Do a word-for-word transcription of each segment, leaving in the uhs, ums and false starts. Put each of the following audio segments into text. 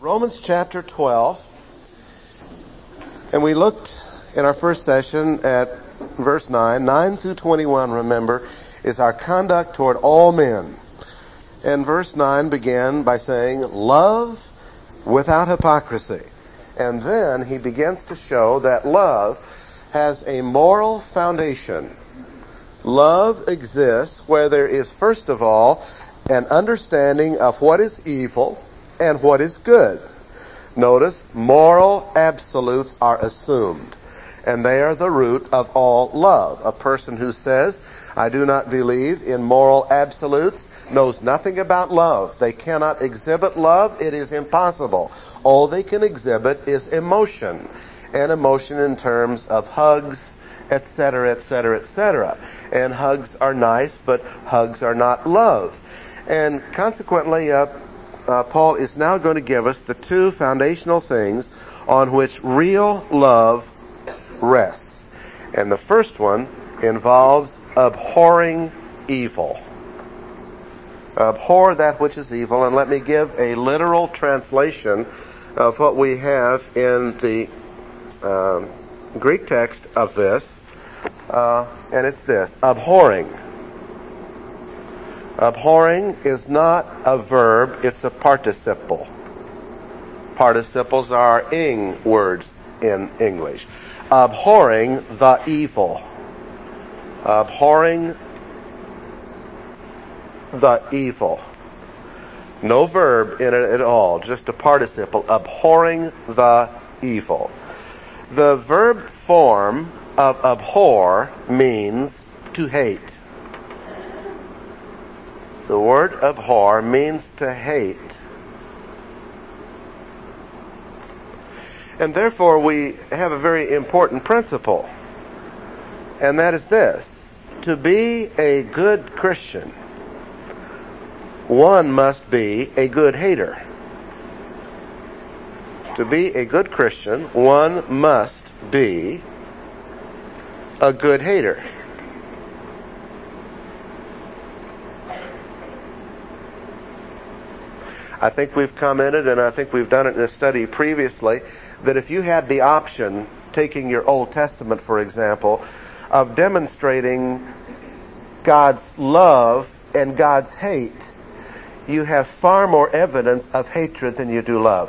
Romans chapter twelve, and we looked in our first session at verse nine. nine through twenty-one, remember, is our conduct toward all men. And verse nine began by saying, love without hypocrisy. And then he begins to show that love has a moral foundation. Love exists where there is, first of all, an understanding of what is evil and what is good. Notice, moral absolutes are assumed, and they are the root of all love. A person who says, I do not believe in moral absolutes, knows nothing about love. They cannot exhibit love. It is impossible. All they can exhibit is emotion, and emotion in terms of hugs, et cetera, et cetera, et cetera. And hugs are nice, but hugs are not love. And consequently, uh, uh, Paul is now going to give us the two foundational things on which real love rests. And the first one involves abhorring evil. Abhor that which is evil. And let me give a literal translation of what we have in the um, Greek text of this. Uh, and it's this: abhorring. Abhorring is not a verb, it's a participle. Participles are ing words in English. Abhorring the evil. Abhorring the evil. No verb in it at all, just a participle. Abhorring the evil. The verb form of abhor means to hate. The word abhor means to hate. And therefore we have a very important principle. And that is this: to be a good Christian, one must be a good hater. To be a good Christian, one must be a good hater. I think we've commented, and I think we've done it in a study previously, that if you had the option, taking your Old Testament for example, of demonstrating God's love and God's hate, you have far more evidence of hatred than you do love.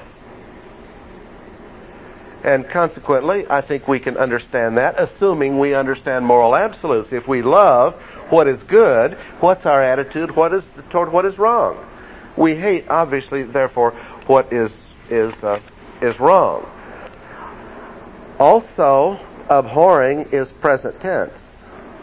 And consequently, I think we can understand that, assuming we understand moral absolutes. If we love what is good, what's our attitude what is toward what is wrong? We hate, obviously, therefore, what is is uh, is wrong. Also, abhorring is present tense.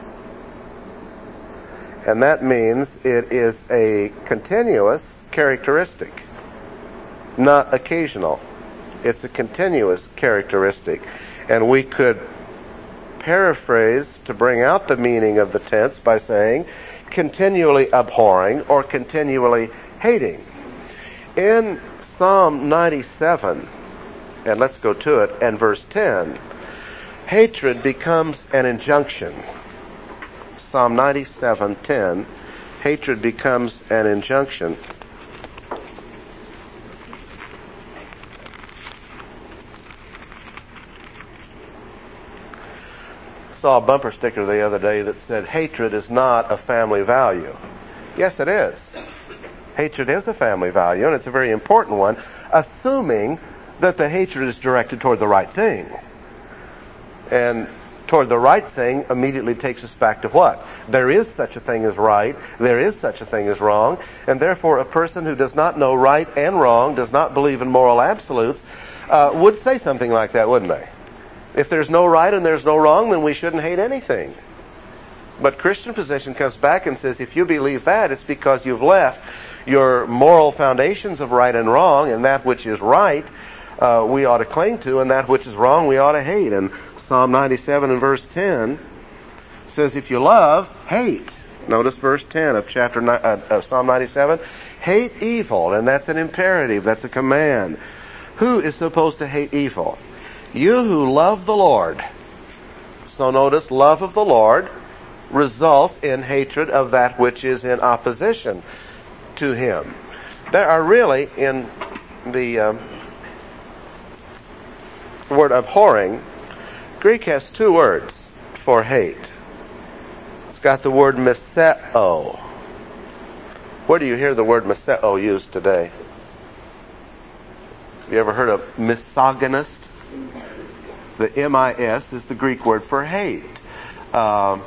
And that means it is a continuous characteristic, not occasional. It's a continuous characteristic. And we could paraphrase to bring out the meaning of the tense by saying continually abhorring or continually hating. In Psalm ninety-seven, and let's go to it, and verse ten, hatred becomes an injunction. Psalm ninety-seven ten, hatred becomes an injunction. I saw a bumper sticker the other day that said, hatred is not a family value. Yes, it is. Hatred is a family value, and it's a very important one, assuming that the hatred is directed toward the right thing. And toward the right thing immediately takes us back to what? There is such a thing as right, there is such a thing as wrong, and therefore a person who does not know right and wrong, does not believe in moral absolutes, uh, would say something like that, wouldn't they? If there's no right and there's no wrong, then we shouldn't hate anything. But Christian position comes back and says, if you believe that, it's because you've left your moral foundations of right and wrong, and that which is right uh, we ought to cling to, and that which is wrong we ought to hate. And Psalm ninety-seven and verse ten says, if you love, hate. Notice verse ten of chapter ni- uh, uh, Psalm ninety-seven. Hate evil, and that's an imperative, that's a command. Who is supposed to hate evil? You who love the Lord. So notice, love of the Lord results in hatred of that which is in opposition to Him. There are really, in the um, word abhorring, Greek has two words for hate. It's got the word miseo. Where do you hear the word miseo used today? Have you ever heard of misogynist? The M I S is the Greek word for hate. Um,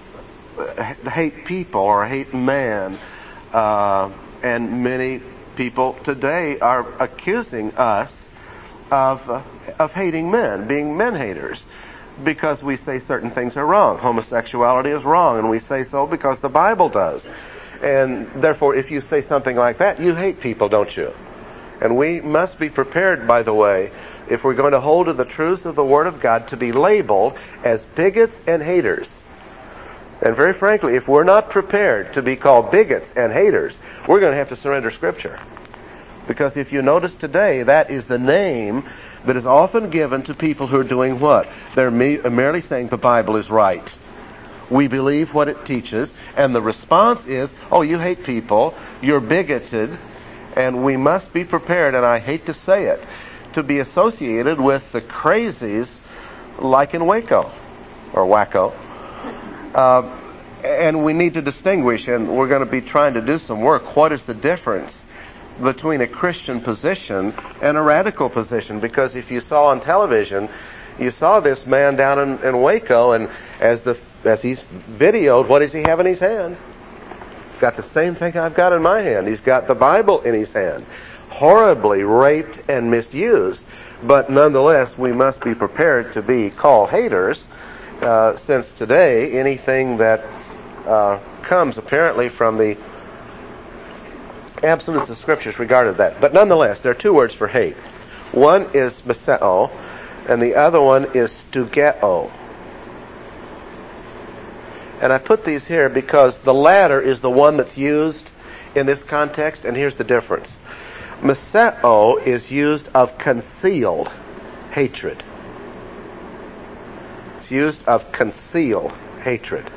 hate people or hate man. Uh, and many people today are accusing us of uh, of hating men, being men haters, because we say certain things are wrong. Homosexuality is wrong, and we say so because the Bible does. And therefore, if you say something like that, you hate people, don't you? And we must be prepared, by the way, if we're going to hold to the truths of the Word of God, to be labeled as bigots and haters. And very frankly, if we're not prepared to be called bigots and haters, we're going to have to surrender Scripture. Because if you notice today, that is the name that is often given to people who are doing what? They're me- merely saying the Bible is right. We believe what it teaches, and the response is, oh, you hate people, you're bigoted, and we must be prepared, and I hate to say it, to be associated with the crazies like in Waco, or Waco. Uh, and we need to distinguish, and we're going to be trying to do some work, what is the difference between a Christian position and a radical position? Because if you saw on television, you saw this man down in, in Waco, and as the as he's videoed, what does he have in his hand? He's got the same thing I've got in my hand. He's got the Bible in his hand. Horribly raped and misused. But nonetheless, we must be prepared to be called haters, uh, since today anything that uh, comes apparently from the absolutes of Scriptures regarded that. But nonetheless, there are two words for hate. One is miseo, and the other one is stugeo. And I put these here because the latter is the one that's used in this context, and here's the difference. Miseo is used of concealed hatred. It's used of concealed hatred.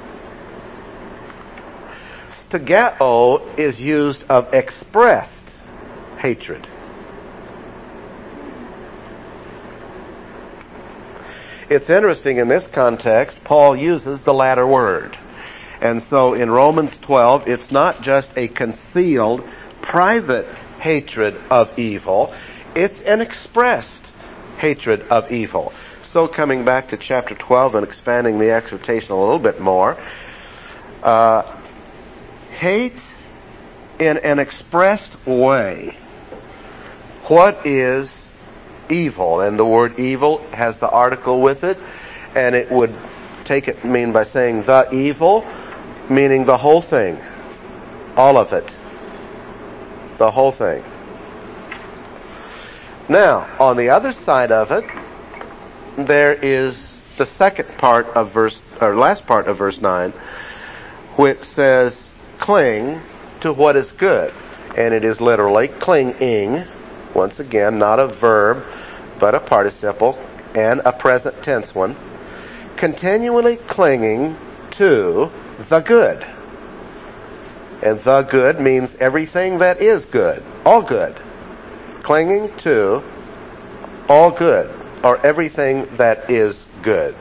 Stugeo is used of expressed hatred. It's interesting in this context, Paul uses the latter word. And so in Romans twelve, it's not just a concealed, private hatred of evil, it's an expressed hatred of evil. So coming back to chapter twelve and expanding the exhortation a little bit more, uh, hate in an expressed way. What is evil? And the word evil has the article with it, and it would take it mean by saying the evil, meaning the whole thing, all of it, the whole thing. Now, on the other side of it, there is the second part of verse, or last part of verse nine, which says, cling to what is good. And it is literally clinging, once again, not a verb, but a participle, and a present tense one, continually clinging to the good. And the good means everything that is good, all good. Clinging to all good, or everything that is good.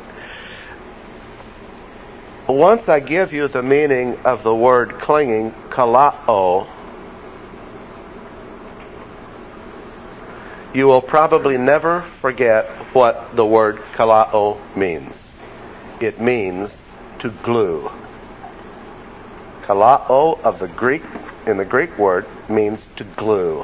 Once I give you the meaning of the word clinging, kalao, you will probably never forget what the word kalao means. It means to glue. Kalao of the Greek, in the Greek word, means to glue.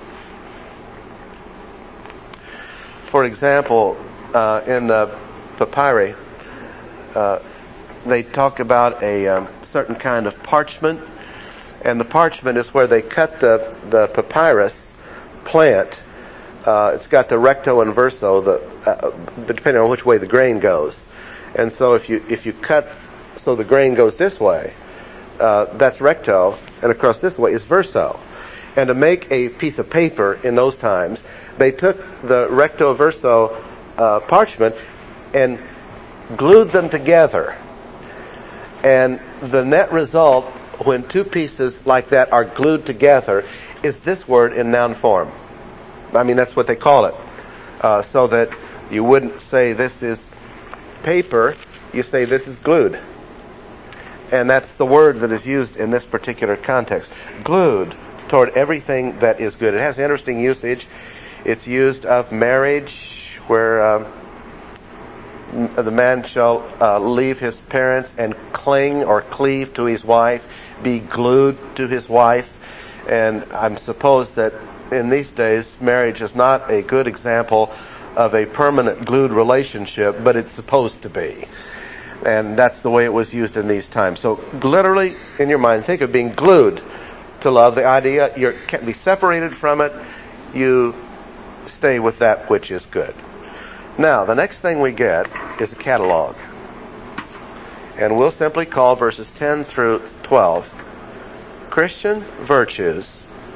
For example, uh, in the papyri, uh, they talk about a um, certain kind of parchment, and the parchment is where they cut the, the papyrus plant. Uh, it's got the recto and verso, the, uh, depending on which way the grain goes. And so if you if you cut so the grain goes this way, uh, that's recto, and across this way is verso. And to make a piece of paper in those times, they took the recto verso uh, parchment and glued them together. And the net result, when two pieces like that are glued together, is this word in noun form. I mean, that's what they call it. Uh, so that You wouldn't say this is paper, you say this is glued. And that's the word that is used in this particular context. Glued toward everything that is good. It has interesting usage. It's used of marriage, where um, the man shall uh, leave his parents and cling or cleave to his wife, be glued to his wife. And I'm supposed that in these days, marriage is not a good example of a permanent glued relationship, but it's supposed to be. And that's the way it was used in these times. So literally, in your mind, think of being glued to love. The idea, you can't be separated from it. You stay with that which is good. Now, the next thing we get is a catalog. And we'll simply call verses ten through twelve Christian virtues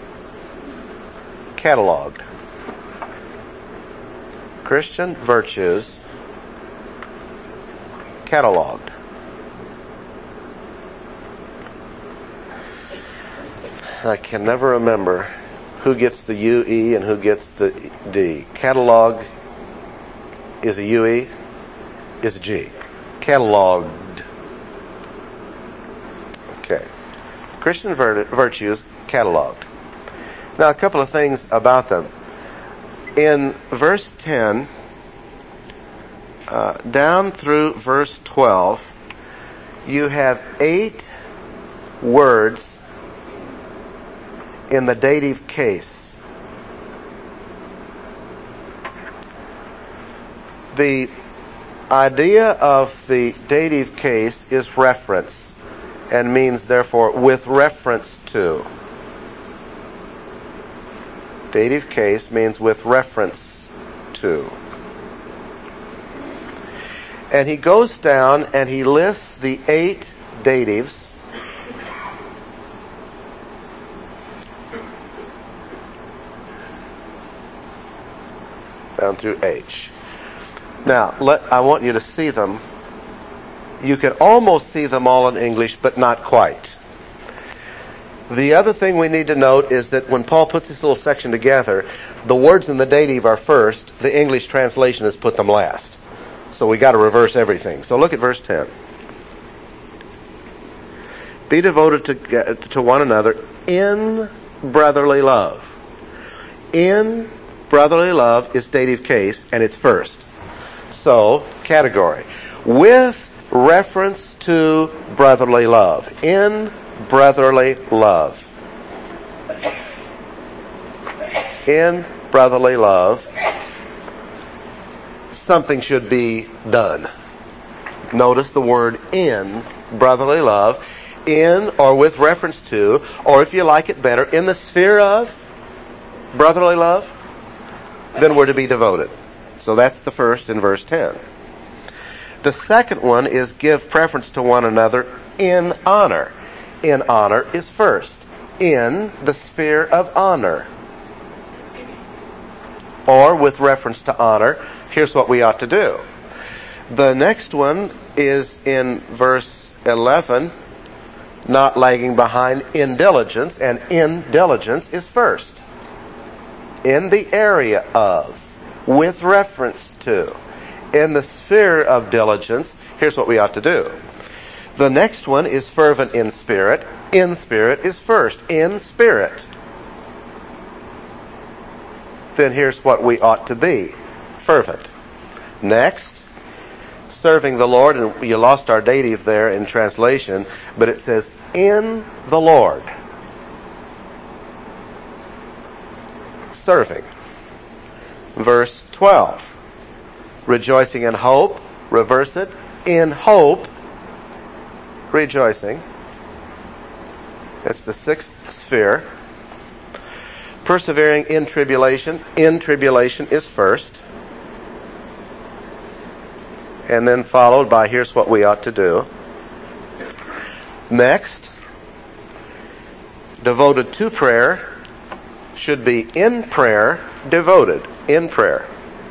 cataloged. Christian virtues cataloged. I can never remember who gets the U E and who gets the D. Catalog is a U E, is a G. Cataloged. Okay. Christian virtues cataloged. Now, a couple of things about them. In verse ten, uh, down through verse twelve, you have eight words in the dative case. The idea of the dative case is reference, and means, therefore, with reference to. Dative case means with reference to. And he goes down and he lists the eight datives down through H. Now, let, I want you to see them. You can almost see them all in English, but not quite. The other thing we need to note is that when Paul puts this little section together, the words in the dative are first, the English translation has put them last. So we got to reverse everything. So look at verse ten. Be devoted to, to one another in brotherly love. In brotherly love is dative case, and it's first. So, category. With reference to brotherly love. In brotherly love. In brotherly love, something should be done. Notice the word in brotherly love. In or with reference to, or if you like it better, in the sphere of brotherly love, then we're to be devoted. So that's the first in verse ten. The second one is give preference to one another in honor. In honor is first. In the sphere of honor. Or with reference to honor, here's what we ought to do. The next one is in verse eleven, not lagging behind, in diligence, and in diligence is first. In the area of, with reference to. In the sphere of diligence, here's what we ought to do. The next one is fervent in spirit. In spirit is first. In spirit. Then here's what we ought to be. Fervent. Next, serving the Lord, and you lost our dative there in translation, but it says, in the Lord. Serving. Verse twelve. Rejoicing in hope. Reverse it. In hope. Rejoicing. That's the sixth sphere. Persevering in tribulation. In tribulation is first. And then followed by, here's what we ought to do. Next, devoted to prayer should be in prayer, devoted in prayer.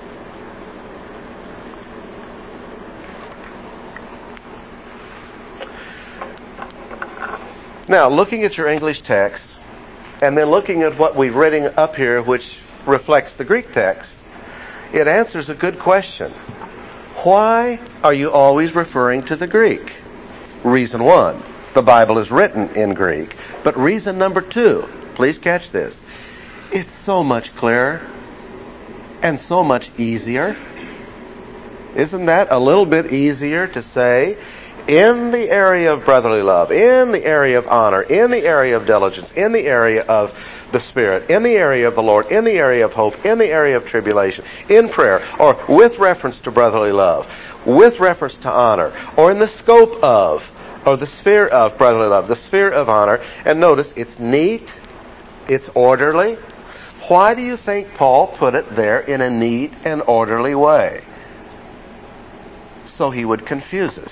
Now, looking at your English text, and then looking at what we've reading up here, which reflects the Greek text, it answers a good question. Why are you always referring to the Greek? Reason one, the Bible is written in Greek. But reason number two, please catch this, it's so much clearer and so much easier. Isn't that a little bit easier to say, in the area of brotherly love, in the area of honor, in the area of diligence, in the area of the Spirit, in the area of the Lord, in the area of hope, in the area of tribulation, in prayer, or with reference to brotherly love, with reference to honor, or in the scope of, or the sphere of brotherly love, the sphere of honor. And notice, it's neat, it's orderly. Why do you think Paul put it there in a neat and orderly way? So he would confuse us.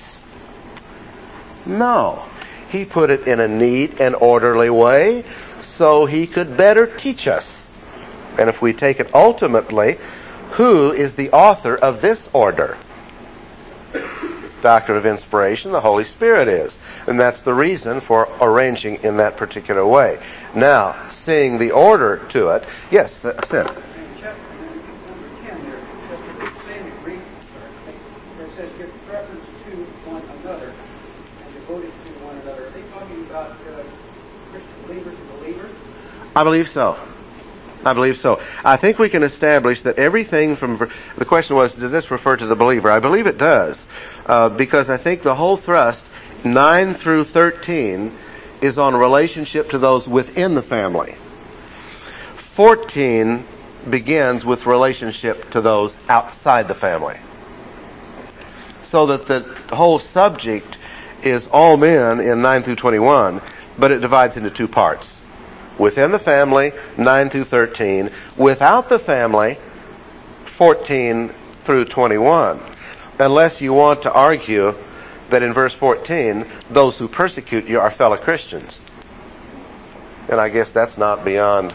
No. He put it in a neat and orderly way so he could better teach us. And if we take it ultimately, who is the author of this order? Doctrine of inspiration, the Holy Spirit is. And that's the reason for arranging in that particular way. Now, seeing the order to it, yes, uh, Sid. In chapter number ten there, just in the same Greek, where it says give preference to one another and devoted to one another. Are they talking about uh, Christian believers and believers? I believe so. I believe so. I think we can establish that everything from... The question was, does this refer to the believer? I believe it does. Uh, because I think the whole thrust, nine through thirteen, is on relationship to those within the family. fourteen begins with relationship to those outside the family. So that the whole subject is all men in nine through twenty-one, but it divides into two parts. Within the family, nine through thirteen. Without the family, fourteen through twenty-one. Unless you want to argue that in verse fourteen, those who persecute you are fellow Christians. And I guess that's not beyond.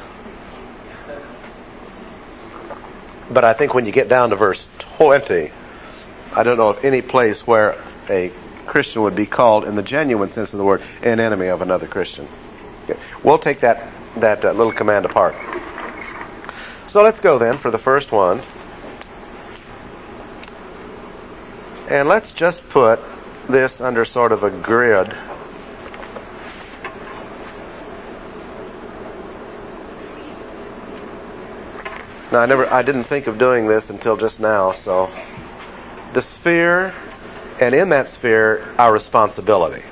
But I think when you get down to verse twenty, I don't know of any place where a Christian would be called, in the genuine sense of the word, an enemy of another Christian. Okay. We'll take that, that uh, little command apart. So let's go then for the first one. And let's just put this under sort of a grid. Now, I never, I didn't think of doing this until just now, so the sphere, and in that sphere, our responsibility.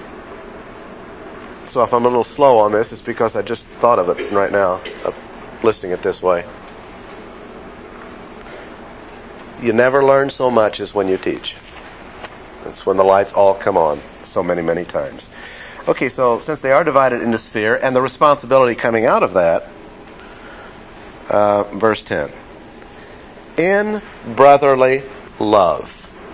So if I'm a little slow on this, it's because I just thought of it right now, of listing it this way. You never learn so much as when you teach. That's when the lights all come on so many, many times. Okay, so since they are divided into sphere, and the responsibility coming out of that, uh, verse ten. In brotherly love.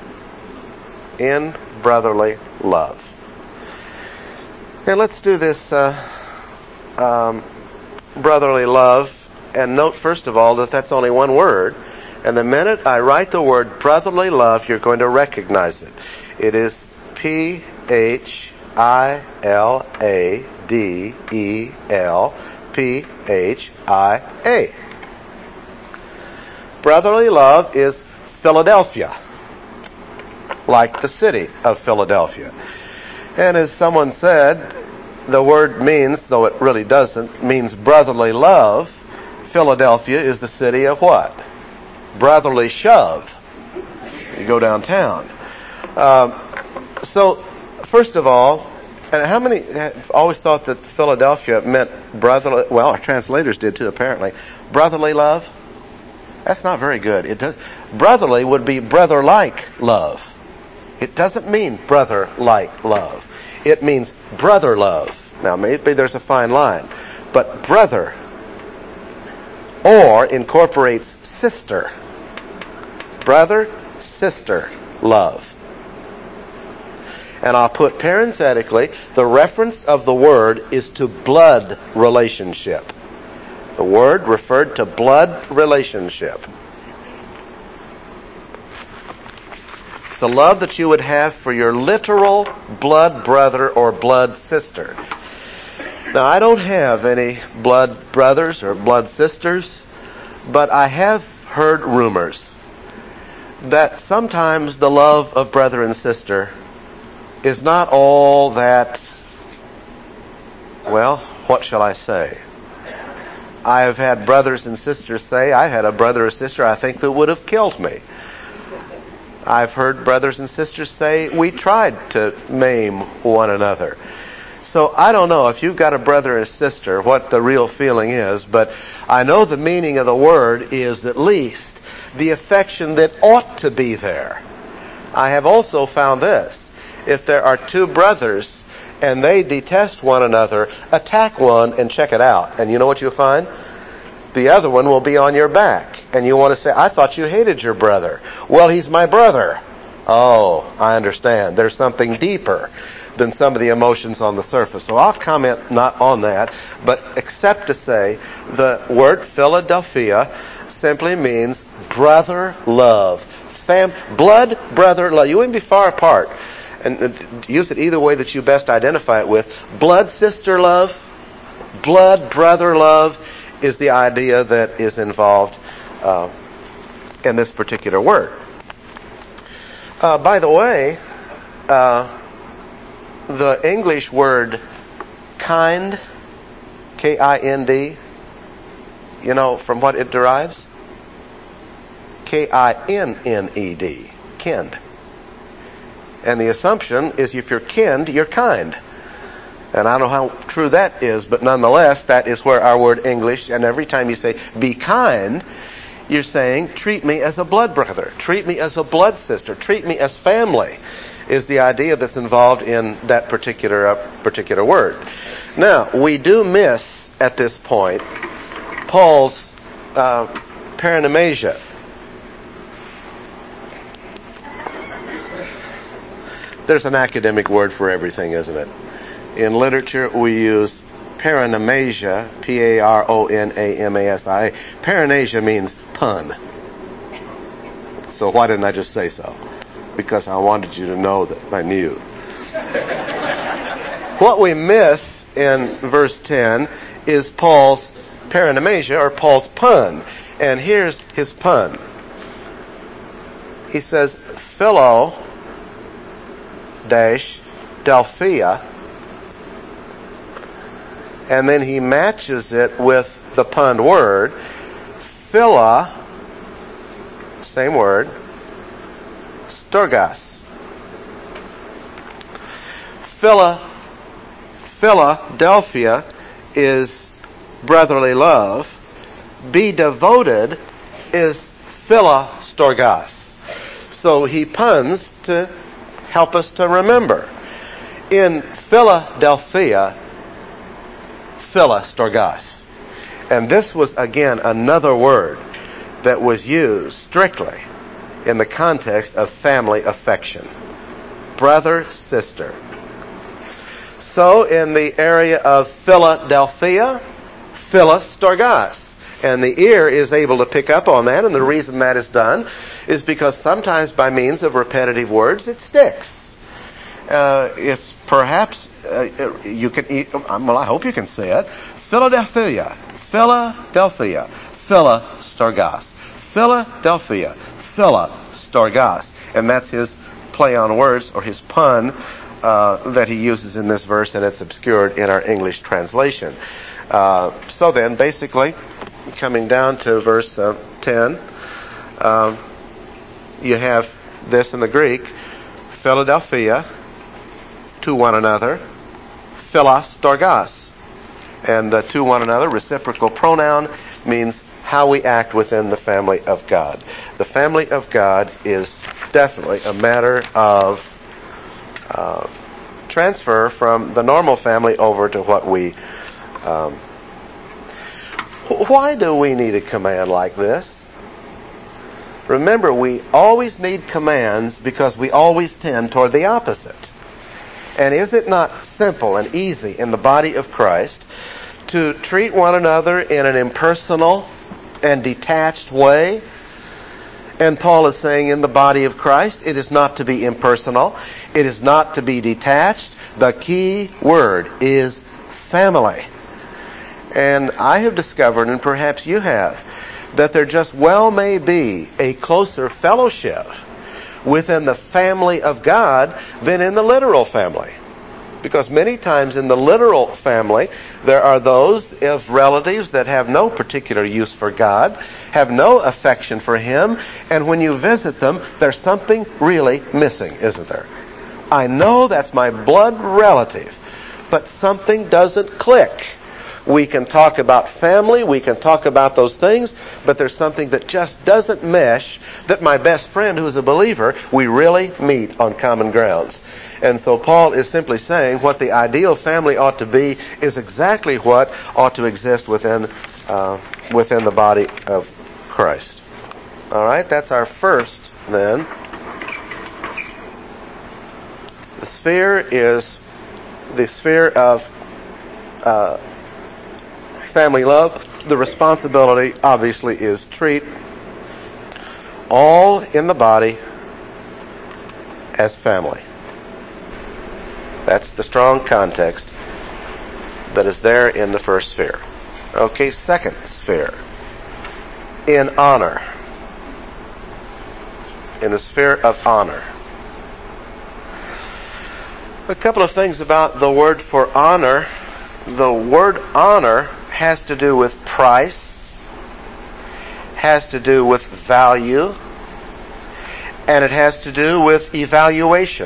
In brotherly love. Okay, let's do this uh, um, brotherly love, and note first of all that that's only one word. And the minute I write the word brotherly love, you're going to recognize it. It is P H I L A D E L P H I A. Brotherly love is Philadelphia, like the city of Philadelphia. And as someone said, the word means, though it really doesn't, means brotherly love. Philadelphia is the city of what? Brotherly shove. You go downtown. Um, so, first of all, and how many have always thought that Philadelphia meant brotherly? Well, our translators did too, apparently. Brotherly love? That's not very good. It does. Brotherly would be brother-like love. It doesn't mean brother-like love. It means brother love. Now, maybe there's a fine line, but brother, or incorporates sister. Brother, sister, love. And I'll put parenthetically, the reference of the word is to blood relationship. The word referred to blood relationship. The love that you would have for your literal blood brother or blood sister. Now, I don't have any blood brothers or blood sisters, but I have heard rumors that sometimes the love of brother and sister is not all that, well, what shall I say? I have had brothers and sisters say, I had a brother or sister I think that would have killed me. I've heard brothers and sisters say, we tried to maim one another. So I don't know if you've got a brother or sister what the real feeling is, but I know the meaning of the word is at least the affection that ought to be there. I have also found this. If there are two brothers and they detest one another, attack one and check it out. And you know what you'll find? The other one will be on your back. And you want to say, I thought you hated your brother. Well, he's my brother. Oh, I understand. There's something deeper than some of the emotions on the surface. So I'll comment not on that, but except to say the word Philadelphia simply means brother love. Fam, blood, brother love. You wouldn't be far apart. And use it either way that you best identify it with. Blood sister love, blood brother love is the idea that is involved uh, in this particular word. Uh, by the way, uh, the English word kind, K I N D, you know from what it derives? K I N N E D, kind. And the assumption is if you're kind, you're kind. And I don't know how true that is, but nonetheless, that is where our word English, and every time you say, be kind, you're saying, treat me as a blood brother, treat me as a blood sister, treat me as family, is the idea that's involved in that particular uh, particular word. Now, we do miss, at this point, Paul's uh, paranomasia. There's an academic word for everything, isn't it? In literature, we use paranomasia, P A R O N A M A S I A. Paranomasia means pun. So why didn't I just say so? Because I wanted you to know that I knew. What we miss in verse ten is Paul's paranomasia, or Paul's pun. And here's his pun. He says, Philo dash Delphia, and then he matches it with the punned word Phila, same word, Storgas. Phila, Philadelphia is brotherly love. Be devoted is Phila Storgas. So he puns to help us to remember. In Philadelphia, Phila Storgas. And this was, again, another word that was used strictly in the context of family affection. Brother, sister. So, in the area of Philadelphia, Phila Storgas. And the ear is able to pick up on that, and the reason that is done is because sometimes by means of repetitive words, it sticks. Uh, it's perhaps, uh, you can, well, I hope you can say it, Philadelphia, Philadelphia, Phila Storgas, Philadelphia, Phila Storgas. And that's his play on words, or his pun, uh, that he uses in this verse, and it's obscured in our English translation. Uh, so then, basically, coming down to verse uh, ten, um, you have this in the Greek, Philadelphia, to one another, Phila Storgas. And uh, to one another, reciprocal pronoun, means how we act within the family of God. The family of God is definitely a matter of uh, transfer from the normal family over to what we... Um, why do we need a command like this? Remember, we always need commands because we always tend toward the opposite. And is it not simple and easy in the body of Christ to treat one another in an impersonal and detached way? And Paul is saying in the body of Christ, it is not to be impersonal. It is not to be detached. The key word is family. And I have discovered, and perhaps you have, that there just well may be a closer fellowship within the family of God than in the literal family. Because many times in the literal family, there are those of relatives that have no particular use for God, have no affection for Him, and when you visit them, there's something really missing, isn't there? I know that's my blood relative, but something doesn't click. We can talk about family, we can talk about those things, but there's something that just doesn't mesh, that my best friend who is a believer, we really meet on common grounds. And so Paul is simply saying what the ideal family ought to be is exactly what ought to exist within uh, within the body of Christ. All right, that's our first then. The sphere is the sphere of uh, family love. The responsibility, obviously, is treat all in the body as family. That's the strong context that is there in the first sphere. Okay, second sphere. In honor. In the sphere of honor. A couple of things about the word for honor. The word honor has to do with price, has to do with value, and it has to do with evaluation.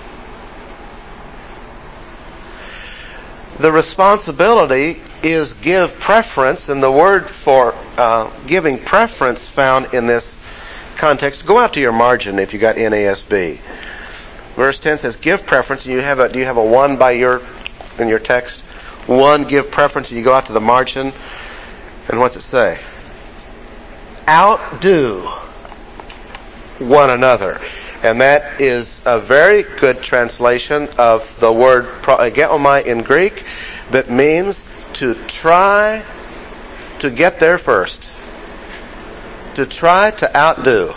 The responsibility is give preference, and the word for uh, giving preference found in this context. Go out to your margin if you got N A S B. Verse ten says, "Give preference." And you have a do you have a one by your in your text? One, give preference, and you go out to the margin, and what's it say? Outdo one another. And that is a very good translation of the word progeomai in Greek that means to try to get there first. To try to outdo.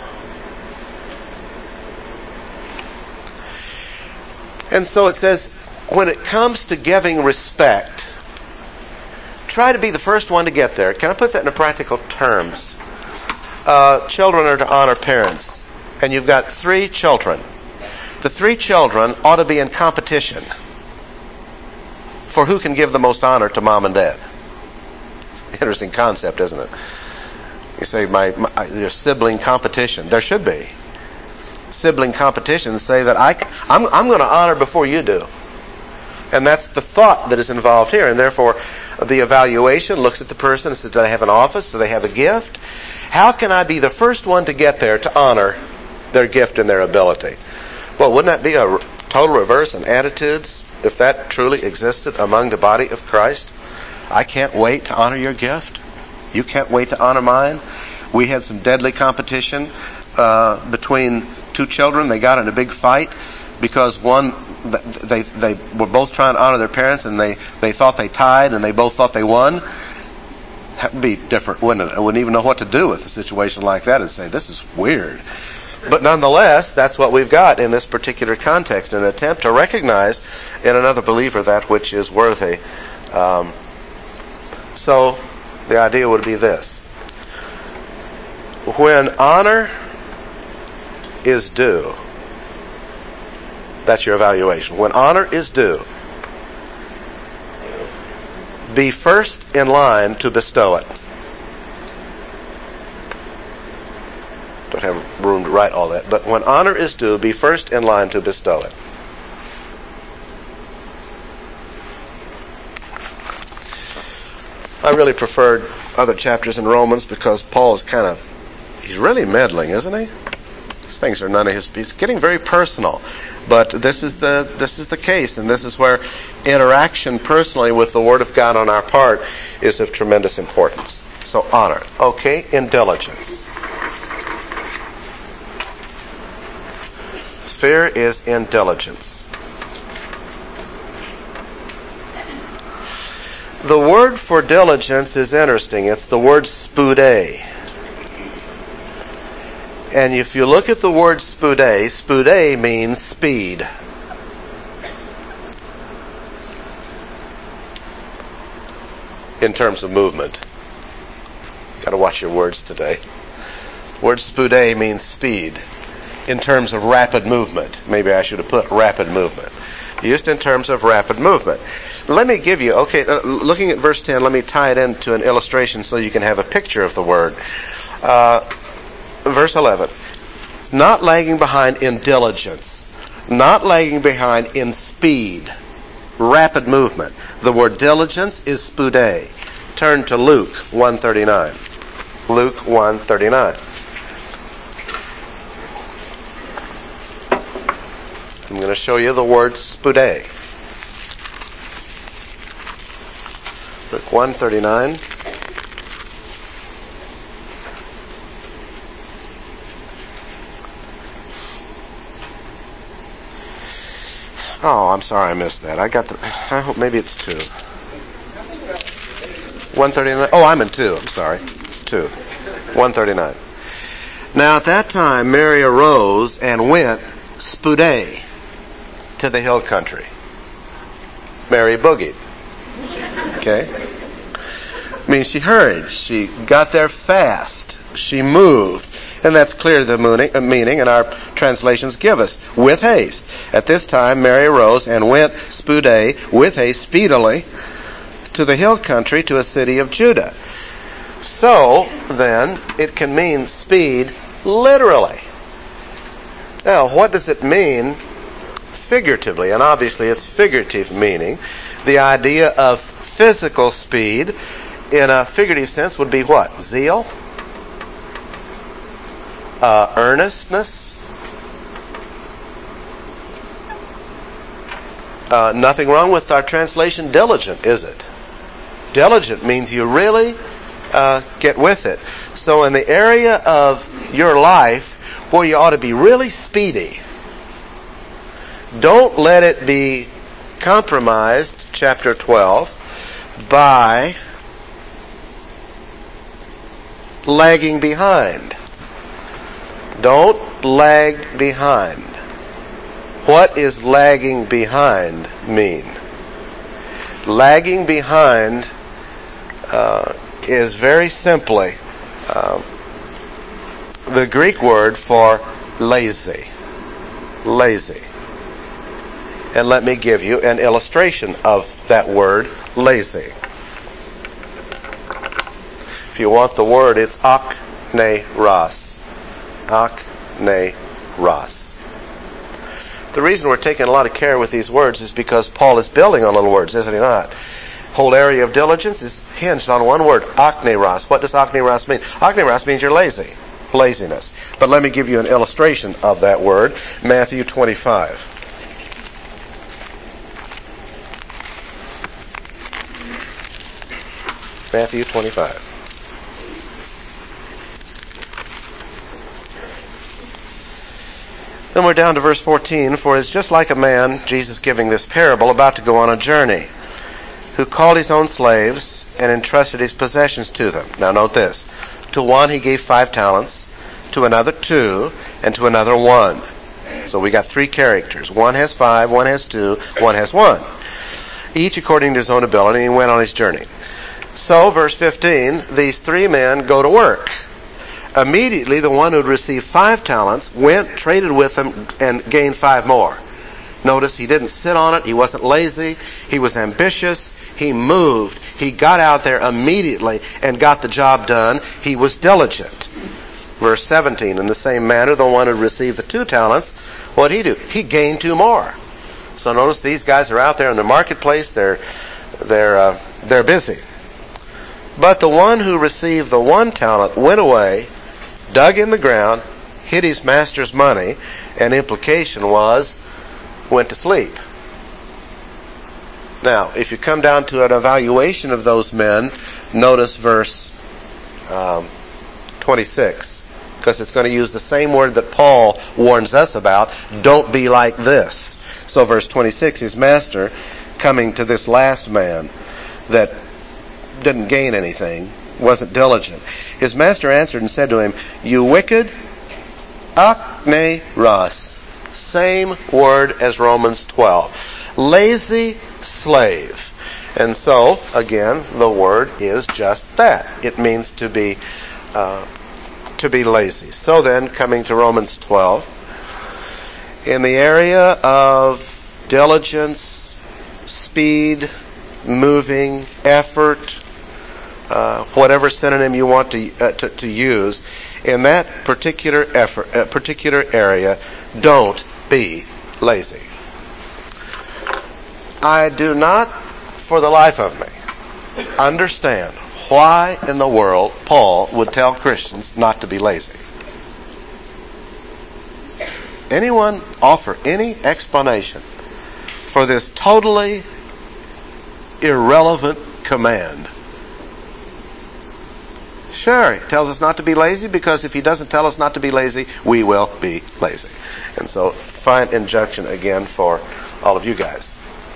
And so it says, when it comes to giving respect, try to be the first one to get there. Can I put that in practical terms? Uh, children are to honor parents. And you've got three children. The three children ought to be in competition for who can give the most honor to mom and dad. Interesting concept, isn't it? You say, my, my there's sibling competition. There should be. Sibling competitions say that I, I'm, I'm going to honor before you do. And that's the thought that is involved here. And therefore, the evaluation looks at the person and says, do they have an office? Do they have a gift? How can I be the first one to get there to honor their gift and their ability? Well, wouldn't that be a total reverse in attitudes if that truly existed among the body of Christ? I can't wait to honor your gift. You can't wait to honor mine. We had some deadly competition uh, between two children. They got in a big fight because one, they they were both trying to honor their parents, and they, they thought they tied, and they both thought they won. That would be different, wouldn't it? I wouldn't even know what to do with a situation like that and say, this is weird. But nonetheless, that's what we've got in this particular context, an attempt to recognize in another believer that which is worthy. Um, so, the idea would be this. When honor is due, that's your evaluation. When honor is due, be first in line to bestow it. Don't have room to write all that. But when honor is due, be first in line to bestow it. I really preferred other chapters in Romans because Paul is kind of, he's really meddling, isn't he? These things are none of his, he's getting very personal. But this is the this is the case, and this is where interaction personally with the Word of God on our part is of tremendous importance. So honor. Okay, in diligence. Sphere is in diligence. The word for diligence is interesting. It's the word spude. And if you look at the word spude, spude means speed. In terms of movement. Got to watch your words today. The word spude means speed in terms of rapid movement. Maybe I should have put rapid movement. Used in terms of rapid movement. Let me give you, okay, uh, looking at verse ten, let me tie it into an illustration so you can have a picture of the word. Uh, verse eleven. Not lagging behind in diligence. Not lagging behind in speed. Rapid movement. The word diligence is spude. Turn to Luke one thirty-nine. Luke one thirty-nine. I'm going to show you the word spude. Luke one thirty-nine. Oh, I'm sorry I missed that. I got the, I hope maybe it's two. one thirty-nine. Oh, I'm in two. I'm sorry. two. one thirty-nine. Now at that time, Mary arose and went spude to the hill country. Mary boogied. Okay? Means she hurried. She got there fast. She moved. And that's clear the meaning, and our translations give us. With haste. At this time, Mary arose and went spude, with haste, speedily, to the hill country, to a city of Judah. So, then, it can mean speed literally. Now, what does it mean figuratively? And obviously it's figurative meaning. The idea of physical speed in a figurative sense would be what? Zeal? Uh, earnestness? Uh, nothing wrong with our translation diligent, is it? Diligent means you really uh, get with it. So in the area of your life where you ought to be really speedy, don't let it be compromised, chapter twelve, by lagging behind. Don't lag behind. What is lagging behind mean? Lagging behind uh, is very simply uh, the Greek word for lazy. Lazy. And let me give you an illustration of that word, lazy. If you want the word, it's akneros. Akneros. The reason we're taking a lot of care with these words is because Paul is building on little words, isn't he not? Whole area of diligence is hinged on one word, akneros. What does akneros mean? Akneros means you're lazy. Laziness. But let me give you an illustration of that word. Matthew twenty-five. Matthew twenty-five. Then we're down to verse fourteen. For it's just like a man, Jesus giving this parable, about to go on a journey, who called his own slaves and entrusted his possessions to them. Now note this. To one he gave five talents, to another two, and to another one. So we got three characters. One has five, one has two, one has one. Each according to his own ability, and went on his journey. So, verse fifteen, these three men go to work. Immediately, the one who had received five talents went, traded with them, and gained five more. Notice he didn't sit on it. He wasn't lazy. He was ambitious. He moved. He got out there immediately and got the job done. He was diligent. Verse seventeen, in the same manner, the one who received the two talents, what did he do? He gained two more. So notice these guys are out there in the marketplace. They're, they're, uh, they're busy. But the one who received the one talent went away, dug in the ground, hid his master's money, and implication was, went to sleep. Now, if you come down to an evaluation of those men, notice verse um, twenty-six, because it's going to use the same word that Paul warns us about. Don't be like this. So verse twenty-six, his master, coming to this last man that didn't gain anything, wasn't diligent. His master answered and said to him, you wicked, akneros, same word as Romans twelve, lazy slave. And so, again, the word is just that. It means to be uh, to be lazy. So then, coming to Romans twelve, in the area of diligence, speed, moving, effort, uh, whatever synonym you want to, uh, to to use, in that particular effort, uh, particular area, don't be lazy. I do not, for the life of me, understand why in the world Paul would tell Christians not to be lazy. Anyone offer any explanation for this totally irrelevant command? Sure, he tells us not to be lazy because if he doesn't tell us not to be lazy, we will be lazy. And so, fine injunction again for all of you guys.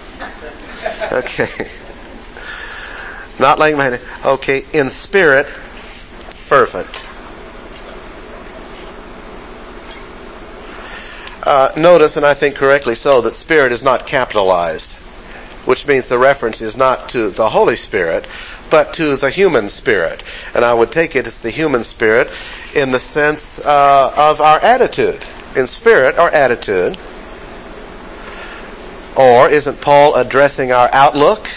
Okay. Not laying my hand. Okay, in spirit, fervent. Uh, notice, and I think correctly so, that spirit is not capitalized, which means the reference is not to the Holy Spirit, but to the human spirit. And I would take it as the human spirit in the sense uh, of our attitude. In spirit, our attitude. Or isn't Paul addressing our outlook?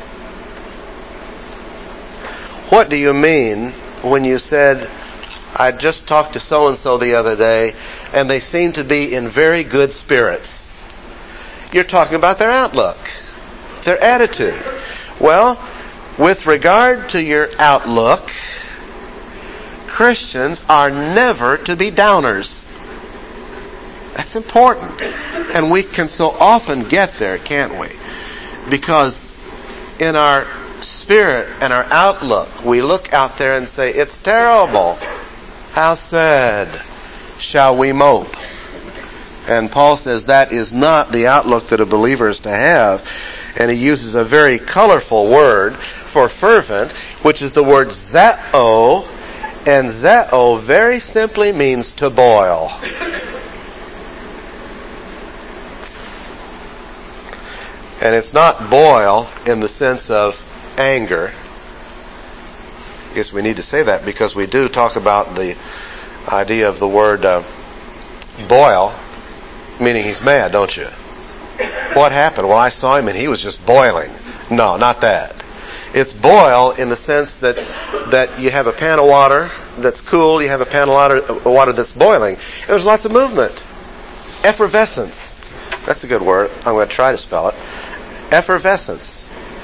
What do you mean when you said, I just talked to so-and-so the other day, and they seem to be in very good spirits? You're talking about their outlook, their attitude. Well, with regard to your outlook, Christians are never to be downers. That's important. And we can so often get there, can't we? Because in our spirit and our outlook, we look out there and say, it's terrible. How sad. Shall we mope? And Paul says that is not the outlook that a believer is to have. And he uses a very colorful word for fervent, which is the word zeo. And zeo very simply means to boil. And it's not boil in the sense of anger. I guess we need to say that because we do talk about the idea of the word uh, boil, meaning he's mad, don't you? What happened? Well, I saw him and he was just boiling. No, not that. It's boil in the sense that that you have a pan of water that's cool, you have a pan of water, water that's boiling. And there's lots of movement. Effervescence. That's a good word. I'm going to try to spell it. Effervescence.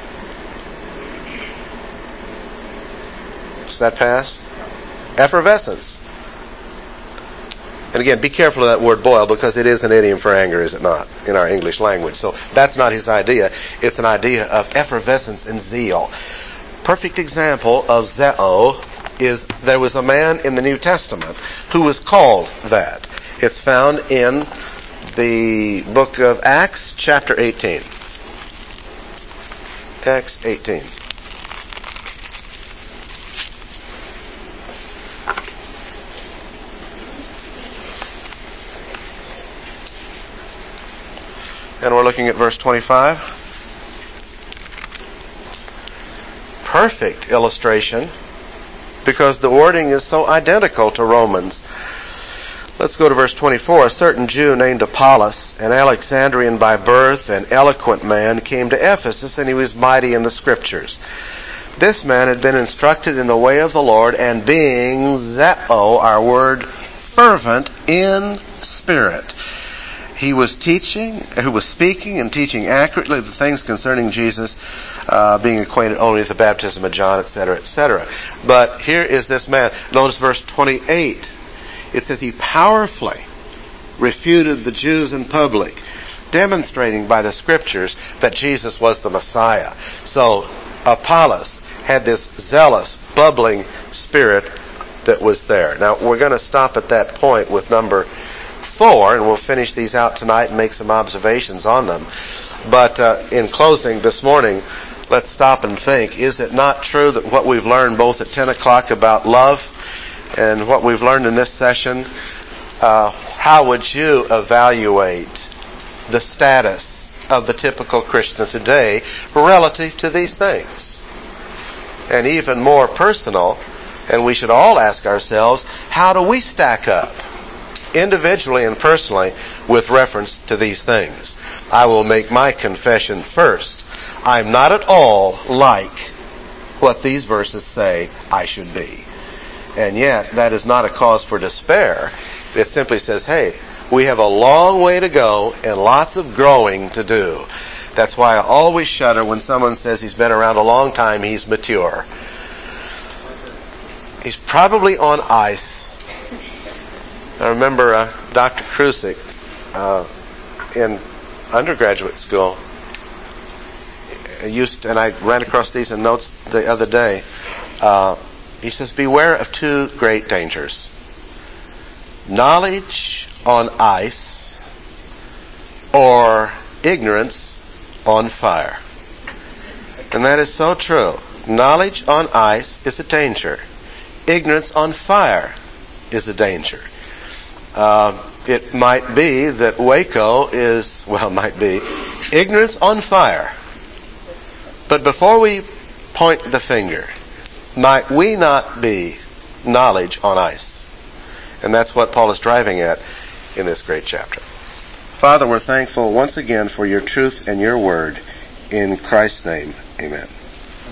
Does that pass? Effervescence. And again, be careful of that word boil because it is an idiom for anger, is it not, in our English language. So that's not his idea. It's an idea of effervescence and zeal. Perfect example of zeo is there was a man in the New Testament who was called that. It's found in the book of Acts, chapter eighteen. Acts eighteen. And we're looking at verse twenty-five. Perfect illustration because the wording is so identical to Romans. Let's go to verse twenty-four. A certain Jew named Apollos, an Alexandrian by birth, an eloquent man, came to Ephesus, and he was mighty in the Scriptures. This man had been instructed in the way of the Lord, and being zeo, our word, fervent in spirit. He was teaching, who was speaking and teaching accurately the things concerning Jesus, uh, being acquainted only with the baptism of John, et cetera, et cetera. But here is this man. Notice verse twenty-eight. It says he powerfully refuted the Jews in public, demonstrating by the Scriptures that Jesus was the Messiah. So Apollos had this zealous, bubbling spirit that was there. Now we're going to stop at that point with number four, and we'll finish these out tonight and make some observations on them. But uh, in closing this morning, let's stop and think, is it not true that what we've learned both at ten o'clock about love and what we've learned in this session, uh, how would you evaluate the status of the typical Christian today relative to these things. And even more personal, and we should all ask ourselves, how do we stack up individually and personally with reference to these things? I will make my confession first. I'm not at all like what these verses say I should be. And yet, that is not a cause for despair. It simply says, hey, we have a long way to go and lots of growing to do. That's why I always shudder when someone says he's been around a long time, he's mature. He's probably on ice. I remember uh, Doctor Krusik uh, in undergraduate school used to, and I ran across these in notes the other day. Uh, he says, beware of two great dangers. Knowledge on ice or ignorance on fire. And that is so true. Knowledge on ice is a danger. Ignorance on fire is a danger. Uh, it might be that Waco is, well, might be, ignorance on fire. But before we point the finger, might we not be knowledge on ice? And that's what Paul is driving at in this great chapter. Father, we're thankful once again for your truth and your word. In Christ's name, amen.